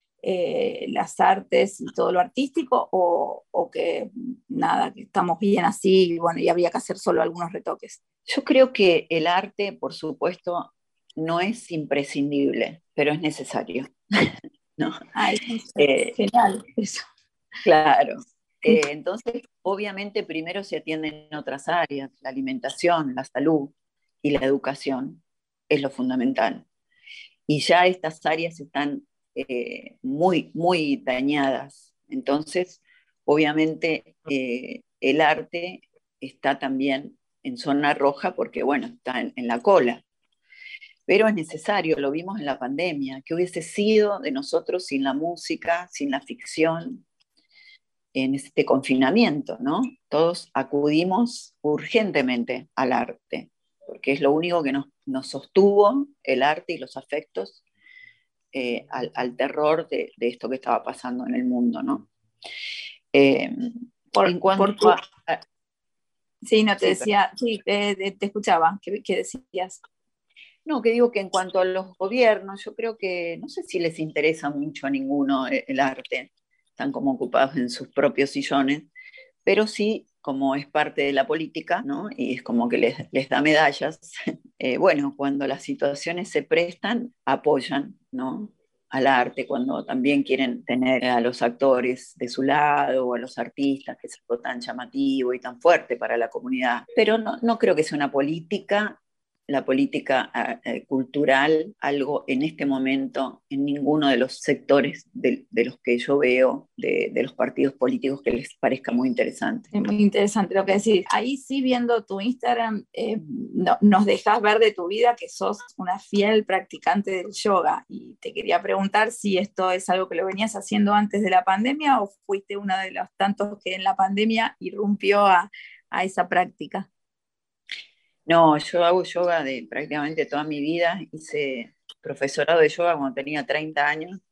C: eh, las artes y todo lo artístico, o, o que nada, que estamos bien así y bueno, y habría que hacer solo algunos retoques?
F: Yo creo que el arte, por supuesto, no es imprescindible, pero es necesario. ¿No?
C: Ah, es
F: eh,
C: genial eso.
F: Claro. Eh, entonces, obviamente, primero se atienden otras áreas, la alimentación, la salud y la educación es lo fundamental. Y ya estas áreas están eh, muy, muy dañadas. Entonces, obviamente, eh, el arte está también en zona roja porque, bueno, está en, en la cola. Pero es necesario, lo vimos en la pandemia, ¿qué hubiese sido de nosotros sin la música, sin la ficción, en este confinamiento, ¿no? Todos acudimos urgentemente al arte, porque es lo único que nos, nos sostuvo, el arte y los afectos, eh, al, al terror de, de esto que estaba pasando en el mundo, ¿no? Eh,
C: por,
F: en cuanto
C: por tu...
F: a, a...
C: Sí, no, te sí, decía, pero... sí, te, te escuchaba, ¿qué, qué decías?
F: No, que digo que en cuanto a los gobiernos, yo creo que no sé si les interesa mucho a ninguno el, el arte, están como ocupados en sus propios sillones, pero sí, como es parte de la política, ¿no? Y es como que les, les da medallas, eh, bueno, cuando las situaciones se prestan, apoyan, ¿no? Al arte, cuando también quieren tener a los actores de su lado o a los artistas, que es algo tan llamativo y tan fuerte para la comunidad. Pero no, no creo que sea una política, la política eh, cultural, algo en este momento en ninguno de los sectores de, de los que yo veo, de, de los partidos políticos, que les parezca muy interesante.
C: Es muy interesante lo que decís. Ahí sí, viendo tu Instagram, eh, no, nos dejas ver de tu vida que sos una fiel practicante del yoga, y te quería preguntar si esto es algo que lo venías haciendo antes de la pandemia o fuiste uno de los tantos que en la pandemia irrumpió a, a esa práctica.
F: No, yo hago yoga de prácticamente toda mi vida. Hice profesorado de yoga cuando tenía treinta años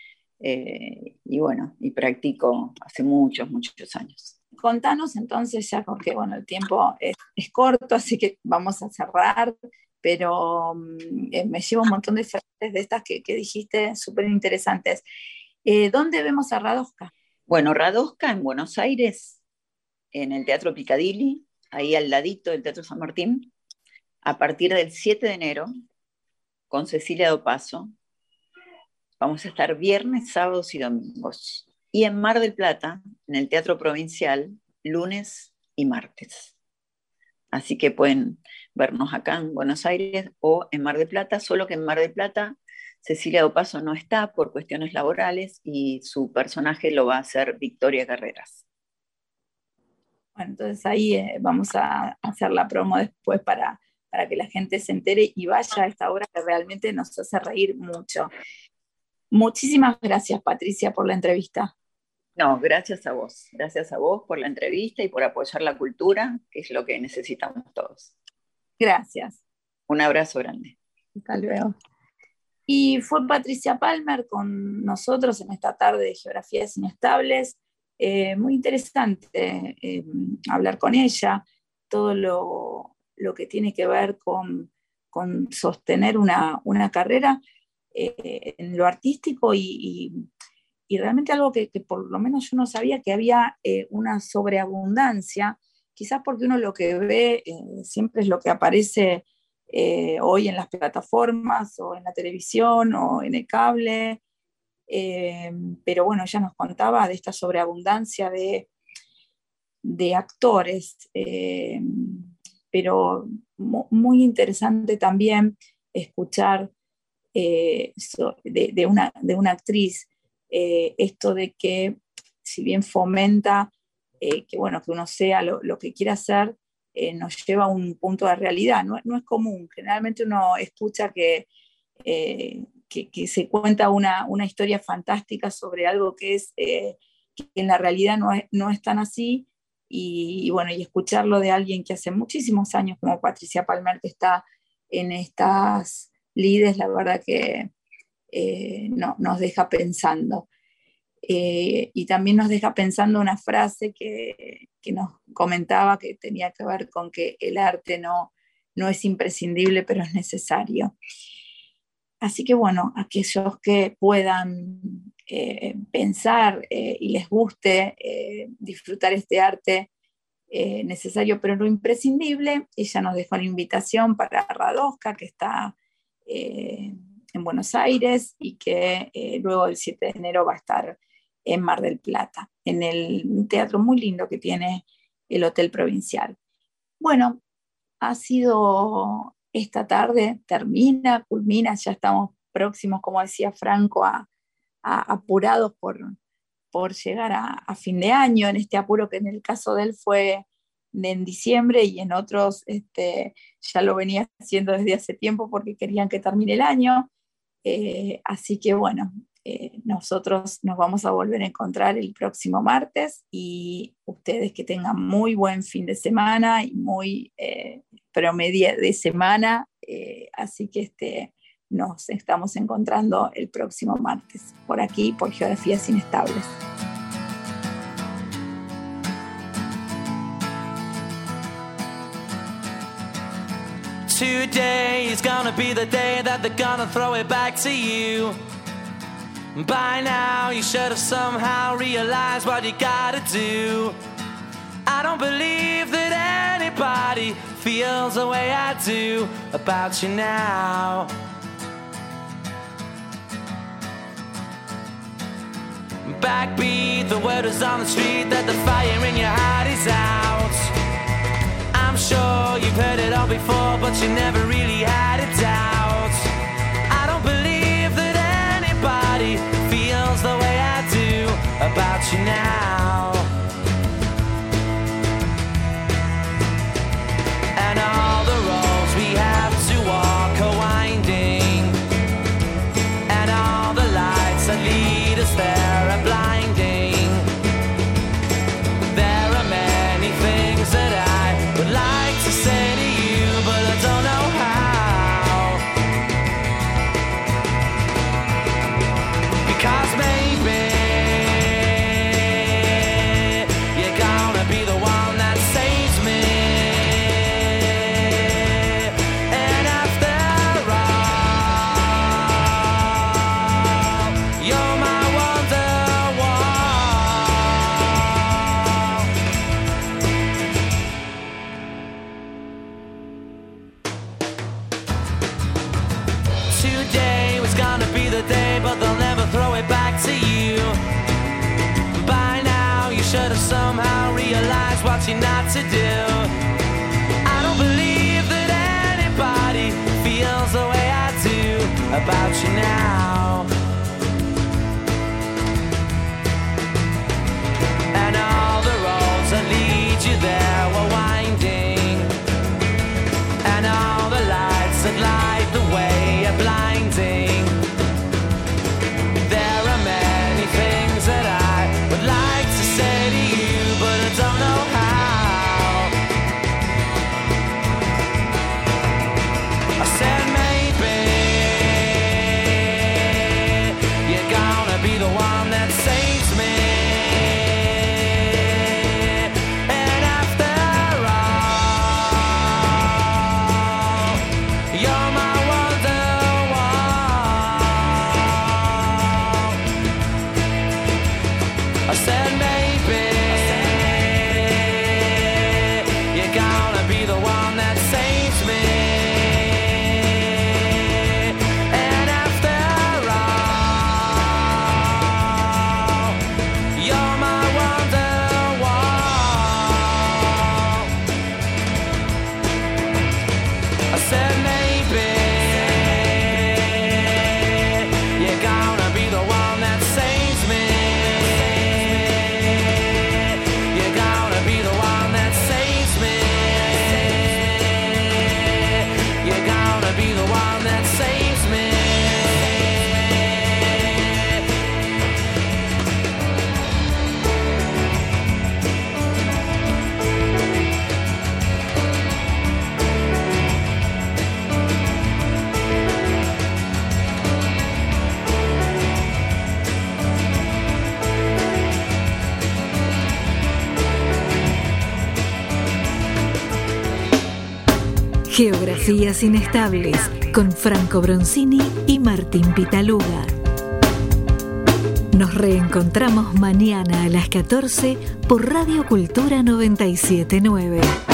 F: eh, y bueno, y practico hace muchos, muchos años.
C: Contanos entonces, ya porque bueno, el tiempo es, es corto, así que vamos a cerrar, pero eh, me llevo un montón de frases de estas que, que dijiste, súper interesantes. Eh, ¿Dónde vemos a Radosca?
F: Bueno, Radosca en Buenos Aires, en el Teatro Picadilly, ahí al ladito del Teatro San Martín, a partir del siete de enero, con Cecilia Dopazo. Vamos a estar viernes, sábados y domingos. Y en Mar del Plata, en el Teatro Provincial, lunes y martes. Así que pueden vernos acá en Buenos Aires o en Mar del Plata, solo que en Mar del Plata Cecilia Dopazo no está por cuestiones laborales y su personaje lo va a hacer Victoria Carreras.
C: Bueno, entonces ahí eh, vamos a hacer la promo después para, para que la gente se entere y vaya a esta obra que realmente nos hace reír mucho. Muchísimas gracias, Patricia, por la entrevista.
F: No, gracias a vos. Gracias a vos por la entrevista y por apoyar la cultura, que es lo que necesitamos todos.
C: Gracias.
F: Un abrazo grande.
C: Hasta luego. Y fue Patricia Palmer con nosotros en esta tarde de Geografías Inestables. Eh, muy interesante eh, hablar con ella, todo lo, lo que tiene que ver con, con sostener una, una carrera eh, en lo artístico y, y, y realmente algo que, que por lo menos yo no sabía, que había eh, una sobreabundancia, quizás porque uno lo que ve eh, siempre es lo que aparece eh, hoy en las plataformas o en la televisión o en el cable. Eh, pero bueno, ella nos contaba de esta sobreabundancia de, de actores, eh, pero muy interesante también escuchar eh, de, de, una, de una actriz eh, esto de que si bien fomenta eh, que, bueno, que uno sea lo, lo que quiera hacer, eh, nos lleva a un punto de realidad, no, no es común, generalmente uno escucha que eh, Que, que se cuenta una, una historia fantástica sobre algo que es eh, que en la realidad no es, no es tan así, y, y bueno, y escucharlo de alguien que hace muchísimos años como Patricia Palmer, que está en estas lides, la verdad que eh, no, nos deja pensando. Eh, y también nos deja pensando una frase que, que nos comentaba que tenía que ver con que el arte no, no es imprescindible, pero es necesario. Así que bueno, aquellos que puedan eh, pensar eh, y les guste eh, disfrutar este arte eh, necesario pero no imprescindible, ella nos dejó la invitación para Radosca, que está eh, en Buenos Aires y que eh, luego el siete de enero va a estar en Mar del Plata, en el un teatro muy lindo que tiene el Hotel Provincial. Bueno, ha sido esta tarde, termina, culmina, ya estamos próximos, como decía Franco, a, a, apurados por, por llegar a, a fin de año, en este apuro que en el caso de él fue en diciembre y en otros este, ya lo venía haciendo desde hace tiempo porque querían que termine el año. Eh, así que bueno, eh, nosotros nos vamos a volver a encontrar el próximo martes y ustedes que tengan muy buen fin de semana y muy eh, promedio de semana, eh, así que este, nos estamos encontrando el próximo martes por aquí, por Geografías Inestables.
G: Today is gonna be the day that they're gonna throw it back to you. By now you should have somehow realized what you gotta do. I don't believe that anybody feels the way I do about you now. Backbeat, the word is on the street that the fire in your heart is out. I'm sure you've heard it all before, but you never really had a doubt. I don't believe that anybody feels the way I do about you now. And all the roads we have to walk are winding, and all the lights that lead us there are blinding. There are many things that I would like to say to you, but I don't know how. Because maybe you're gonna be the one that saves me. And after all, you're my Wonderwall. Today was gonna be the day, but they'll never throw it back to you. By now you should have somehow realized what you're not to do. I don't believe that anybody feels the way I do about you now. And all the roads that lead you there were winding, and all the lights that light the way are blinding. There are many things that I would like to say to you, but I don't know how. I said maybe you're gonna be the one that saves me. And after all, you're my Wonderwall. I said maybe you're gonna be the one that saves me. And after all, you're my Wonderwall. I said maybe you're gonna be the one that saves me. You're gonna be the one that saves me. You're gonna be the one that saves me.
A: Geografías Inestables con Franco Bronzini y Martín Pitaluga. Nos reencontramos mañana a las catorce por Radio Cultura noventa y siete punto nueve.